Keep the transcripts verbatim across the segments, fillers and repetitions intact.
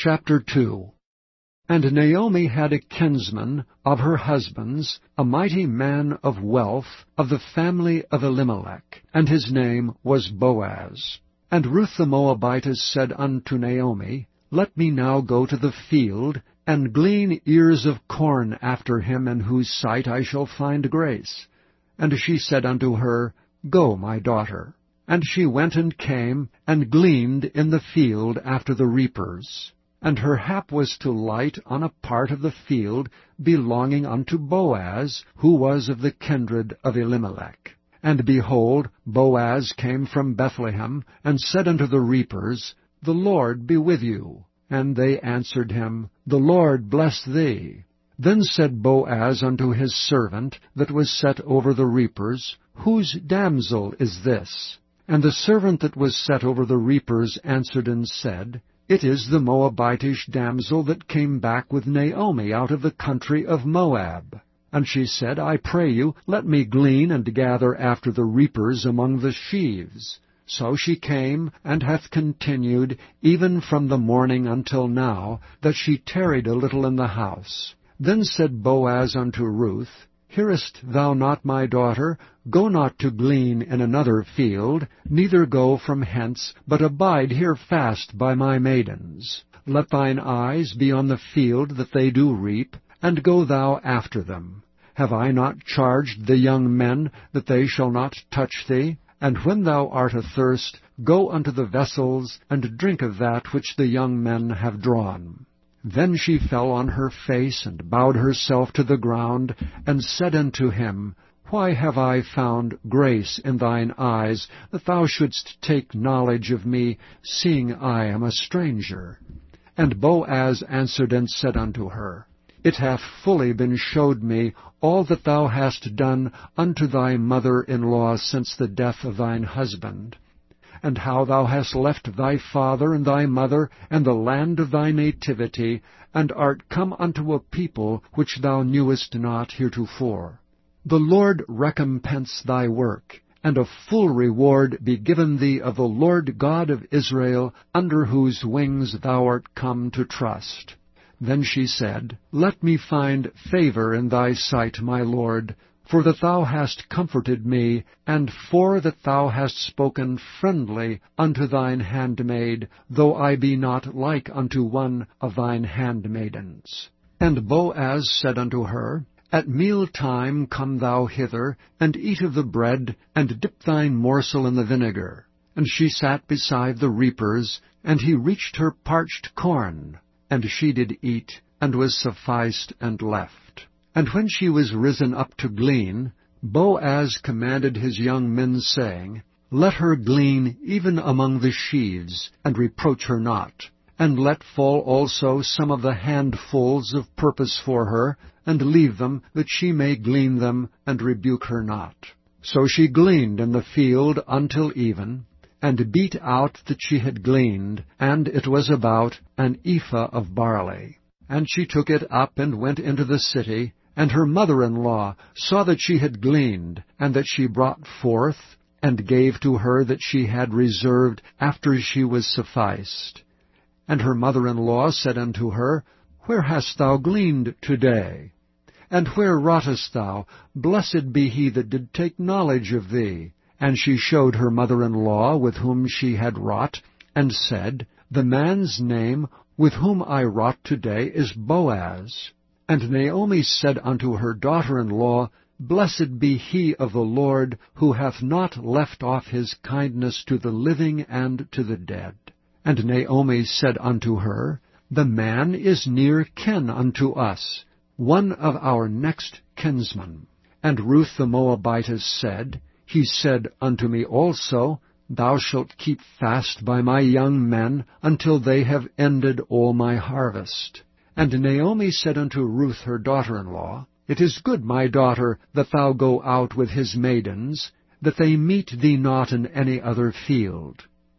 Chapter two. And Naomi had a kinsman of her husband's, a mighty man of wealth, of the family of Elimelech, and his name was Boaz. And Ruth the Moabitess said unto Naomi, Let me now go to the field, and glean ears of corn after him, in whose sight I shall find grace. And she said unto her, Go, my daughter. And she went and came, and gleaned in the field after the reapers. And her hap was to light on a part of the field belonging unto Boaz, who was of the kindred of Elimelech. And behold, Boaz came from Bethlehem, and said unto the reapers, The Lord be with you. And they answered him, The Lord bless thee. Then said Boaz unto his servant that was set over the reapers, Whose damsel is this? And the servant that was set over the reapers answered and said, It is the Moabitish damsel that came back with Naomi out of the country of Moab. And she said, I pray you, let me glean and gather after the reapers among the sheaves. So she came, and hath continued, even from the morning until now, that she tarried a little in the house. Then said Boaz unto Ruth, Hearest thou not, my daughter? Go not to glean in another field, neither go from hence, but abide here fast by my maidens. Let thine eyes be on the field that they do reap, and go thou after them. Have I not charged the young men that they shall not touch thee? And when thou art athirst, go unto the vessels, and drink of that which the young men have drawn. Then she fell on her face, and bowed herself to the ground, and said unto him, Why have I found grace in thine eyes, that thou shouldst take knowledge of me, seeing I am a stranger? And Boaz answered and said unto her, It hath fully been showed me all that thou hast done unto thy mother-in-law since the death of thine husband, and how thou hast left thy father and thy mother and the land of thy nativity, and art come unto a people which thou knewest not heretofore. The Lord recompense thy work, and a full reward be given thee of the Lord God of Israel, under whose wings thou art come to trust. Then she said, Let me find favor in thy sight, my Lord, for that thou hast comforted me, and for that thou hast spoken friendly unto thine handmaid, though I be not like unto one of thine handmaidens. And Boaz said unto her, At meal time come thou hither, and eat of the bread, and dip thine morsel in the vinegar. And she sat beside the reapers, and he reached her parched corn. And she did eat, and was sufficed, and left. And when she was risen up to glean, Boaz commanded his young men, saying, Let her glean even among the sheaves, and reproach her not. And let fall also some of the handfuls of purpose for her, and leave them, that she may glean them, and rebuke her not. So she gleaned in the field until even, and beat out that she had gleaned, and it was about an ephah of barley. And she took it up and went into the city, and her mother-in-law saw that she had gleaned, and that she brought forth, and gave to her that she had reserved after she was sufficed. And her mother-in-law said unto her, Where hast thou gleaned today? And where wroughtest thou? Blessed be he that did take knowledge of thee. And she showed her mother-in-law with whom she had wrought, and said, The man's name with whom I wrought today is Boaz. And Naomi said unto her daughter-in-law, Blessed be he of the Lord, who hath not left off his kindness to the living and to the dead. And Naomi said unto her, The man is near kin unto us, one of our next kinsmen. And Ruth the Moabitess said, He said unto me also, Thou shalt keep fast by my young men until they have ended all my harvest. And Naomi said unto Ruth her daughter-in-law, It is good, my daughter, that thou go out with his maidens, that they meet thee not in any other field.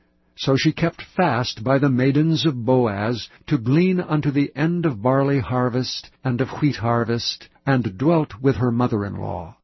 So she kept fast by the maidens of Boaz, to glean unto the end of barley harvest and of wheat harvest, and dwelt with her mother-in-law.